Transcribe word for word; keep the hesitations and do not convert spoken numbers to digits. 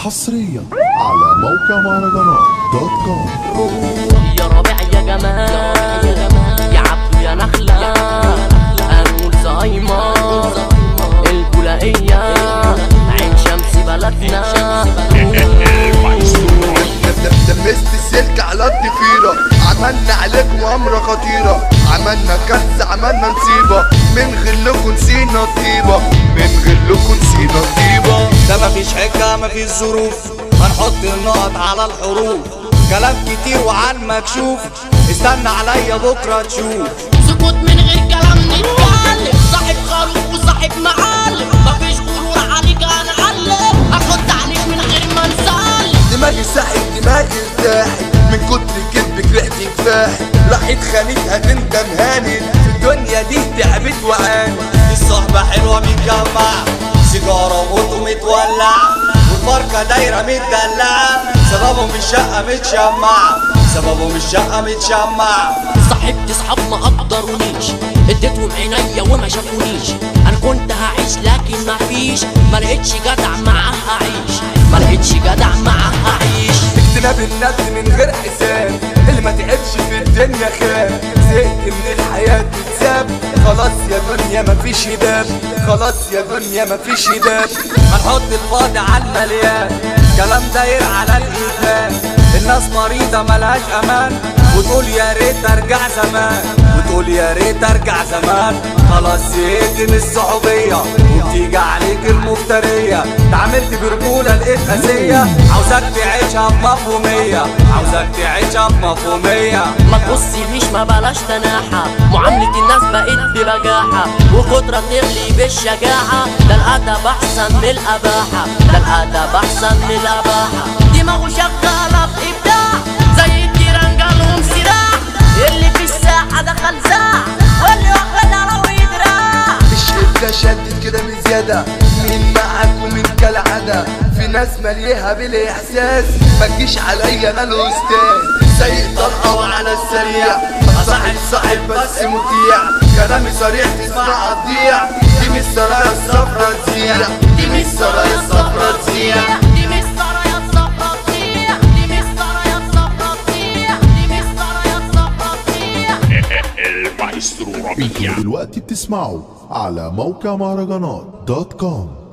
حصريا على موقع مهرجانات دوت كوم. يا ربيع يا جمال يا عبدو يا نخلة أنور زهايمر البولائية عين شمس بلدنا. دمست السلك على الضفيرة، عملنا عليك مؤامرة خطيرة، عملنا كنز عملنا نصيبة، من غلكوا نسينا الطيبة، من غلكوا نسينا الطيبة. ده مفيش حجة مفيش ظروف، هنحط النقط على الحروف، كلام كتير وعن مكشوف، استنى عليا بكرة تشوف. سكوت من غير كلام نتكلم، صاحب خروف وصاحب معلم، مفيش غرور عليك هنعلم، هاخد عليك من غير ما نسلم. دماغي ساحب دماغي ارتاحي، من كتر كدبك ريحتي كفاحي، راحت خانتها تندم هانت، في الدنيا دي تعبت وعانت. الصحبة حلوة متجمعة، سيجارة وموتو متولع، والبركة دايرة متدلعة، سببهم الشقة متشمعة، سببهم الشقة متشمعة. صاحبتي صحاب ما قدرونيش، اديتهم عينيا وما شافونيش، انا كنت هعيش لكن ما فيش، ما لقيتش جدع معاها اعيش، ما لقيتش جدع معاها اعيش. اجتناب النفس من غير حساب، اللي ما تعبش في الدنيا خاب، زهقت من الحياة تتساب، خلاص يا دنيا مفيش هداب، خلاص يا دنيا مفيش هداب. هنحط الفاضي على المليان، كلام داير على الإيمان، الناس مريضة ملهاش أمان، وتقول يا ريت أرجع زمان، وتقول يا ريت أرجع زمان. خلاص زهقت من الصحوبية، وبتيجي عليك المفترية، اتعاملت برجولة لقيت أذية، عاوزك تعيشها بمفهومية، عاوزك تعيشها بمفهومية. ما تبصيليش ما بلاش تناحة، معاملة الناس بقت ببجاحة، وقدرة تغلي بالشجاعة، ده الأدب أحسن من الأباحة، ده الأدب أحسن من الأباحة. دماغه شغالة بإبداع زي التيران جالهم سلاح، اللي في الساحة دخل ساعة، واللي واخدها لو يدراع. الشدة شدت كده بزيادة، مين معاك ومين كالعادة، في ناس مليها بالإحساس، ما تجيش عليا أنا الأستاذ، سايق طلقة وعلى السريع، صاحب صاحب بس مطيع، كلامي صريح تسمع تضيع، دي مش سرايا الصفرا تزيع، دي مش سرايا الصفرا تزيع، دي مش سرايا الصفرا تزيع، دي مش سرايا الصفرا تزيع، دي مش سرايا الصفرا تزيع. المايسترو ربيع. دلوقتي بتسمعوا على موقع مهرجانات دوت كوم.